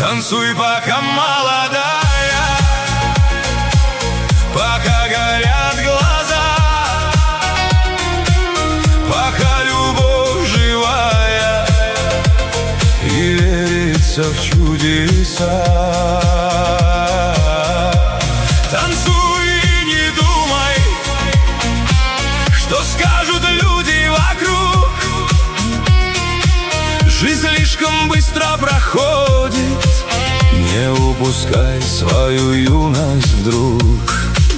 Танцуй, пока молодая, пока горят глаза, пока любовь живая и верится в чудеса. Танцуй и не думай, что скажут люди вокруг. Жизнь слишком быстро проходит, не упускай свою юность вдруг.